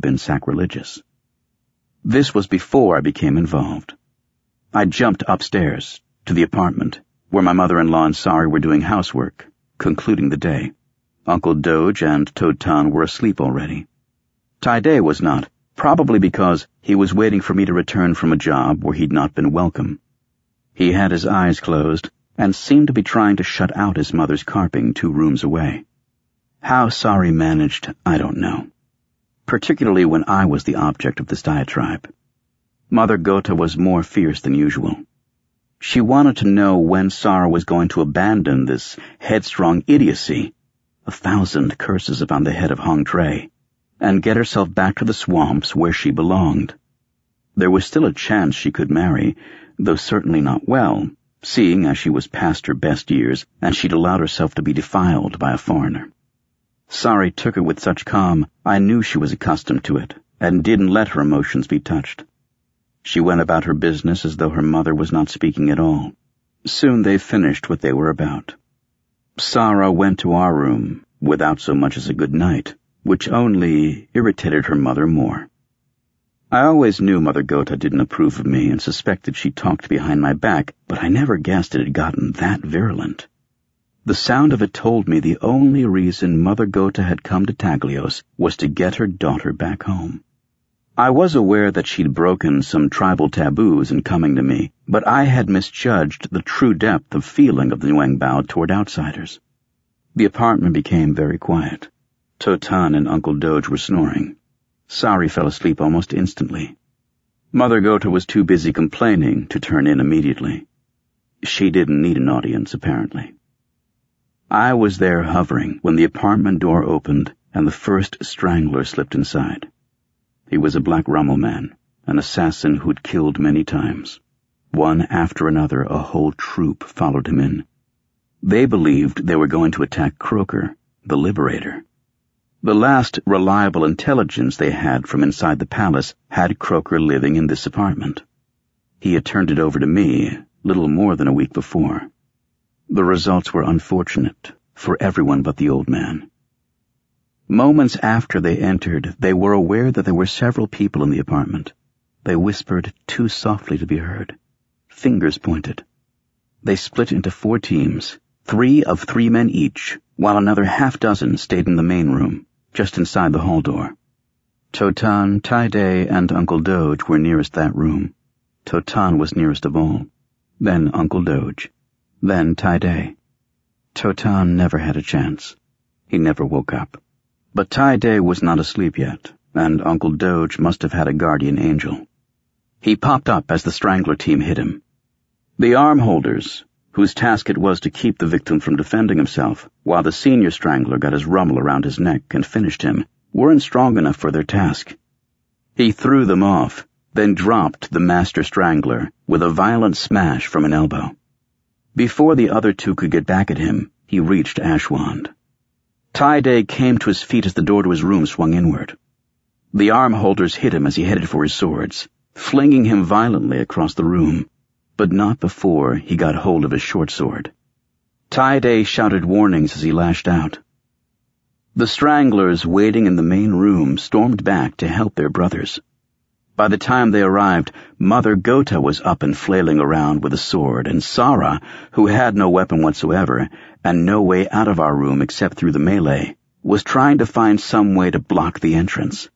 been sacrilegious. This was before I became involved. I jumped upstairs to the apartment where my mother-in-law and Sari were doing housework, concluding the day. Uncle Doge and Totan were asleep already. Tide was not, probably because he was waiting for me to return from a job where he'd not been welcome. He had his eyes closed and seemed to be trying to shut out his mother's carping 2 rooms away. How Sari managed, I don't know, particularly when I was the object of this diatribe. Mother Gota was more fierce than usual. She wanted to know when Sara was going to abandon this headstrong idiocy, 1,000 curses upon the head of Hong Tre, and get herself back to the swamps where she belonged. There was still a chance she could marry, though certainly not well, seeing as she was past her best years and she'd allowed herself to be defiled by a foreigner. Sari took it with such calm, I knew she was accustomed to it, and didn't let her emotions be touched. She went about her business as though her mother was not speaking at all. Soon they finished what they were about. Sara went to our room without so much as a good night, which only irritated her mother more. I always knew Mother Gota didn't approve of me and suspected she talked behind my back, but I never guessed it had gotten that virulent. The sound of it told me the only reason Mother Gota had come to Taglios was to get her daughter back home. I was aware that she'd broken some tribal taboos in coming to me, but I had misjudged the true depth of feeling of the Nguyenbao toward outsiders. The apartment became very quiet. Totan and Uncle Doge were snoring. Sari fell asleep almost instantly. Mother Gota was too busy complaining to turn in immediately. She didn't need an audience, apparently. I was there hovering when the apartment door opened and the first strangler slipped inside. He was a Black Rommel man, an assassin who'd killed many times. One after another, a whole troop followed him in. They believed they were going to attack Croker, the Liberator. The last reliable intelligence they had from inside the palace had Croker living in this apartment. He had turned it over to me little more than a week before. The results were unfortunate for everyone but the old man. Moments after they entered, they were aware that there were several people in the apartment. They whispered too softly to be heard. Fingers pointed. They split into 4 teams, 3 of 3 men each, while another half-dozen stayed in the main room, just inside the hall door. Totan, Tide, and Uncle Doge were nearest that room. Totan was nearest of all. Then Uncle Doge. Then Tide. Totan never had a chance. He never woke up. But Tide was not asleep yet, and Uncle Doge must have had a guardian angel. He popped up as the strangler team hit him. The arm holders, whose task it was to keep the victim from defending himself, while the senior strangler got his rummel around his neck and finished him, weren't strong enough for their task. He threw them off, then dropped the master strangler with a violent smash from an elbow. Before the other 2 could get back at him, he reached Ashwand. Tide came to his feet as the door to his room swung inward. The arm holders hit him as he headed for his swords, flinging him violently across the room, but not before he got hold of his short sword. Tide shouted warnings as he lashed out. The stranglers waiting in the main room stormed back to help their brothers. By the time they arrived, Mother Gota was up and flailing around with a sword, and Sara, who had no weapon whatsoever and no way out of our room except through the melee, was trying to find some way to block the entrance.